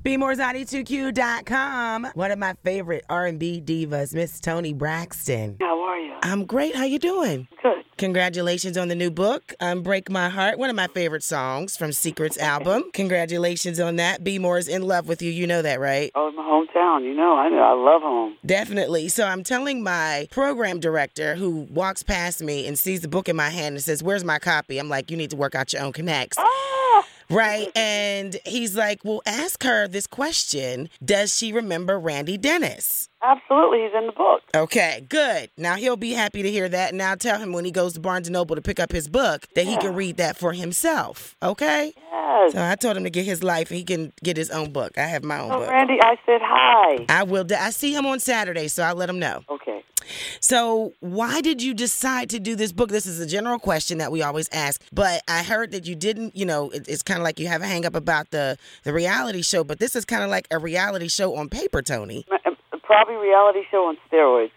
BMoresID2Q.com. One of my favorite R&B divas, Miss Toni Braxton. How are you? I'm great. How you doing? Good. Congratulations on the new book, Break My Heart, one of my favorite songs from Secret's album. Congratulations on that. B. Moore's in love with you. You know that, right? Oh, it's my hometown. You know. I love home. Definitely. So I'm telling my program director who walks past me and sees the book in my hand and says, "Where's my copy?" I'm like, "You need to work out your own connects." Ah! Right? And he's like, "Well, ask her this question. Does she remember Randy Dennis?" Absolutely. He's in the book. Okay, good. Now he'll be happy to hear that. And I'll tell him when he goes to Barnes & Noble to pick up his book that he can read that for himself. Okay? Yes. So I told him to get his life and he can get his own book. I have my own book. Randy, I said hi. I will. I see him on Saturday, so I'll let him know. Okay. So why did you decide to do this book? This is a general question that we always ask, but I heard that you didn't, it's kind of like you have a hang up about the reality show, but this is kind of like a reality show on paper, Toni. Probably reality show on steroids.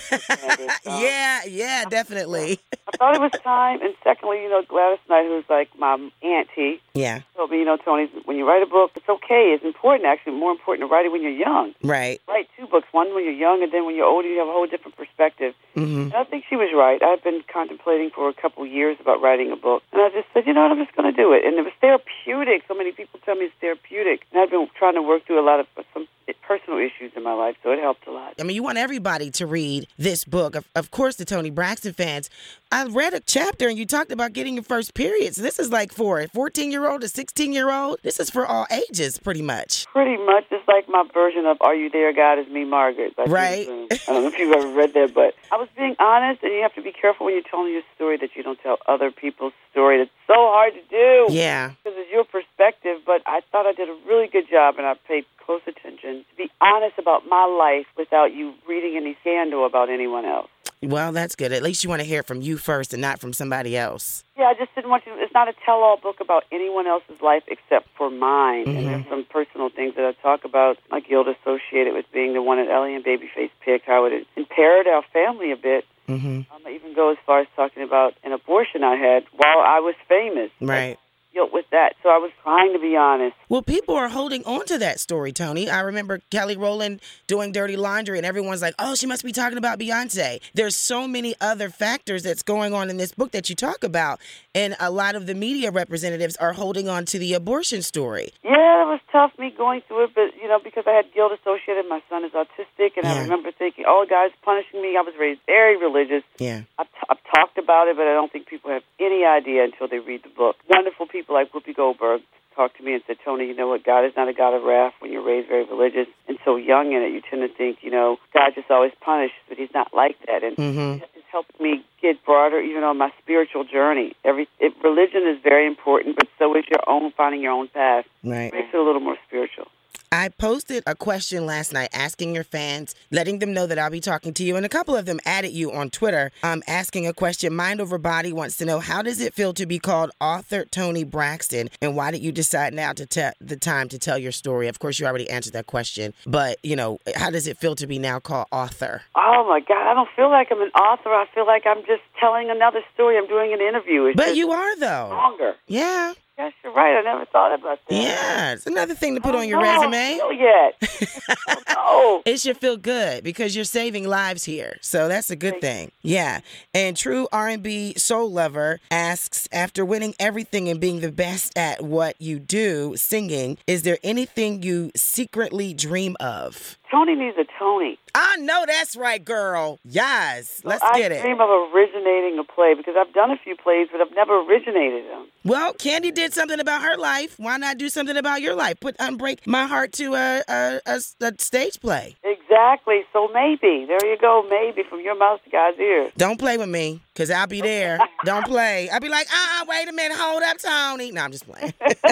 Yeah, definitely. I thought it was time, and secondly, Gladys Knight, who's like my auntie, told me, Toni, when you write a book, it's okay. It's important, actually, more important to write it when you're young. Right. Write two books, one when you're young, and then when you're older, you have a whole different perspective. Mm-hmm. And I think she was right. I've been contemplating for a couple of years about writing a book, and I just said, I'm just going to do it. And it was therapeutic. So many people tell me it's therapeutic, and I've been trying to work through a lot of some personal issues in my life, so it helped a lot. I mean, you want everybody to read this book. Of course, the Toni Braxton fans. I read a chapter, and you talked about getting your first period. So this is like for a 14-year-old, a 16-year-old. This is for all ages, pretty much. Pretty much. It's like my version of Are You There, God? Is Me, Margaret. Right. I don't know if you've ever read that, but I was being honest, and you have to be careful when you're telling your story that you don't tell other people's story. That's so hard to do. Yeah. Because it's your perspective, but I thought I did a really good job, and I paid close attention to be honest about my life without you reading any scandal about anyone else. Well, that's good. At least you want to hear it from you first and not from somebody else. Yeah, I just didn't want you. It's not a tell-all book about anyone else's life except for mine. Mm-hmm. And there's some personal things that I talk about, my guilt associated with being the one that Ellie and Babyface picked, how it impaired our family a bit. Mm-hmm. I even go as far as talking about an abortion I had while I was famous. Right. Guilt with that. So I was trying to be honest. Well, people are holding on to that story, Toni. I remember Kelly Rowland doing Dirty Laundry, and everyone's like, oh, she must be talking about Beyonce. There's so many other factors that's going on in this book that you talk about, and a lot of the media representatives are holding on to the abortion story. Yeah, it was tough, me going through it, but, because I had guilt associated. My son is autistic, and I remember thinking, oh, God's punishing me. I was raised very religious. Yeah. I've talked about it, but I don't think people have any idea until they read the book. Wonderful people like Whoopi Goldberg talked to me and said, Toni, you know what? God is not a God of wrath when you're raised very religious and so young in it. You tend to think, God just always punishes, but he's not like that. And it's helped me get broader, even on my spiritual journey. Religion is very important, but so is finding your own path. Right. It makes it a little more spiritual. I posted a question last night asking your fans, letting them know that I'll be talking to you, and a couple of them added you on Twitter asking a question. Mind Over Body wants to know, how does it feel to be called author Toni Braxton, and why did you decide now the time to tell your story? Of course, you already answered that question, but, how does it feel to be now called author? Oh, my God, I don't feel like I'm an author. I feel like I'm just telling another story. I'm doing an interview. But you are, though. Longer. Yeah. Yes, you're right. I never thought about that. Yeah, it's another thing to put on your resume. I don't feel yet. No. It should feel good because you're saving lives here. So that's a good thing. Yeah. And True R&B Soul Lover asks, after winning everything and being the best at what you do, singing, is there anything you secretly dream of? Toni needs a Tony. I know that's right, girl. Yes. Let's get it. I dream of originating a play because I've done a few plays, but I've never originated them. Well, Candy did something about her life. Why not do something about your life? Put Unbreak My Heart to a stage play. Exactly. So maybe. There you go. Maybe from your mouth to God's ears. Don't play with me because I'll be there. Don't play. I'll be like, wait a minute. Hold up, Toni. No, I'm just playing.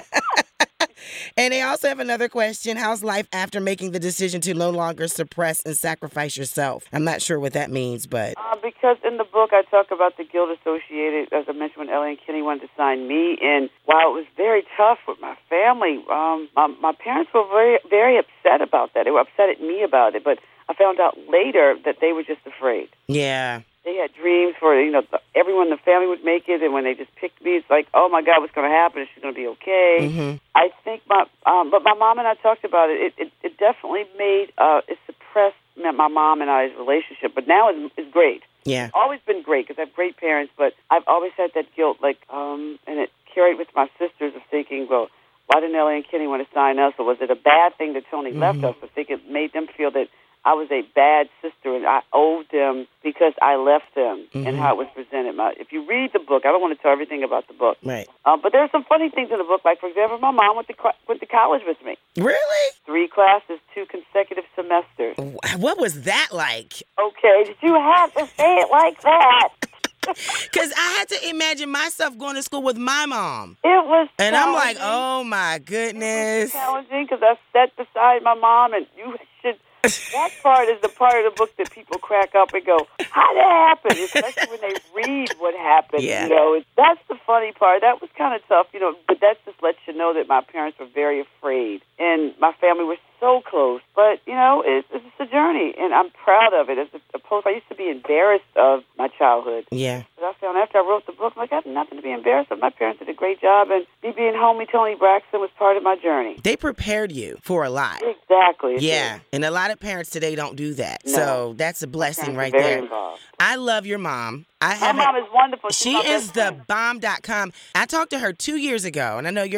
And they also have another question. How's life after making the decision to no longer suppress and sacrifice yourself? I'm not sure what that means, but... Because in the book I talk about the guilt associated, as I mentioned, when Ellie and Kenny wanted to sign me in. While it was very tough with my family, my parents were very, very upset about that. They were upset at me about it, but I found out later that they were just afraid. Yeah. they had dreams for, everyone in the family would make it, and when they just picked me, it's like, oh my God, what's going to happen? Is she going to be okay? Mm-hmm. I think but my mom and I talked about it. It definitely it suppressed my mom and I's relationship, but now it's great. Yeah. It's always been great because I have great parents, but I've always had that guilt, and it carried with my sisters of thinking, well, why didn't Ellie and Kenny want to sign us, or was it a bad thing that Tony left us? I think it made them feel that I was a bad sister and I owed them because I left them and how it was presented. If you read the book, I don't want to tell everything about the book. Right. But there are some funny things in the book, like, for example, my mom went to college with me. Really? 3 classes, 2 consecutive semesters. What was that like? Okay, did you have to say it like that? Because I had to imagine myself going to school with my mom. It was and I'm like, oh, my goodness. It was challenging because I sat beside my mom, and you should... That part is the part of the book that people crack up and go, how did that happen? Especially when they read what happened. Yeah. That's the funny part. That was kind of tough, but that just lets you know that my parents were very afraid. And my family was so close. But, it's a journey, and I'm proud of it. As opposed, I used to be embarrassed of my childhood. Yeah. But I found after I wrote the book, I have nothing to be embarrassed of. My parents did a great job, and me being homie Tony Braxton was part of my journey. They prepared you for a lot. Exactly. Yeah. And a lot of parents today don't do that. No. So that's a blessing right very there. Involved. I love your mom. My mom is wonderful. She is the bomb.com. I talked to her 2 years ago, and I know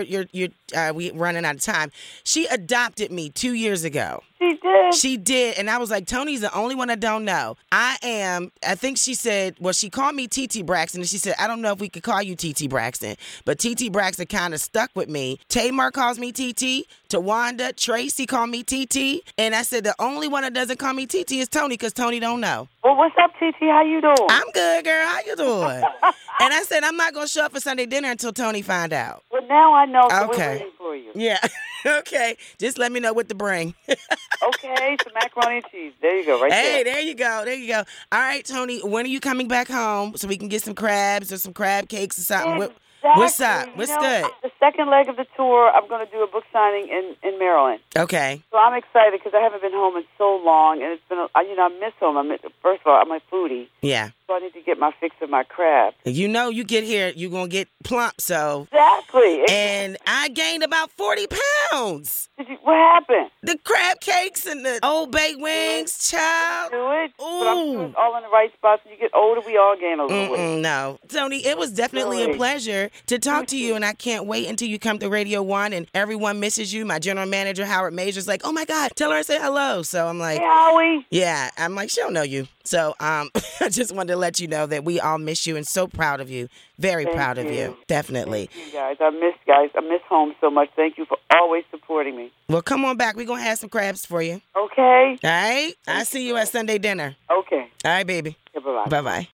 we running out of time. She adopted me 2 years ago. She did. She did, and I was like, Tony's the only one I don't know. I think she said, well, she called me TT Braxton, and she said, I don't know if we could call you TT Braxton, but TT Braxton kind of stuck with me. Tamar calls me TT, Tawanda, Tracy called me TT, and I said the only one that doesn't call me TT is Tony, because Tony don't know. Well, what's up, TT? How you doing? I'm good, girl. How you doing? And I said, I'm not going to show up for Sunday dinner until Tony find out. Well, now I know, so okay. We're waiting for you. Yeah. Okay. Just let me know what to bring. Okay, some macaroni and cheese. There you go, right there. Hey, there you go. There you go. All right, Tony, when are you coming back home so we can get some crabs or some crab cakes or something? Exactly. What's up? What's good? The second leg of the tour, I'm going to do a book signing in Maryland. Okay. So I'm excited because I haven't been home in so long, and it's been, I miss home. First of all, I'm a foodie. Yeah. So I need to get my fix of my crab. You get here, you're going to get plump, so. Exactly. And I gained about 40 pounds. What happened? The crab cakes and the Old Bay wings, child. Do it. Ooh. But I'm sure it's all in the right spots. When you get older, we all gain a little weight. No. Tony, it was definitely a pleasure to talk to you, and I can't wait until you come to Radio 1 and everyone misses you. My general manager, Howard Major's like, oh, my God, tell her I say hello. So I'm like, hey, Howie. Yeah. I'm like, she don't know you. So I just wanted to let you know that we all miss you and so proud of you. Very proud of you. Definitely. Thank you, guys. I miss home so much. Thank you for always supporting me. Well, come on back. We're going to have some crabs for you. Okay. All right? I'll see you at Sunday dinner. Okay. All right, baby. Yeah, bye-bye. Bye-bye.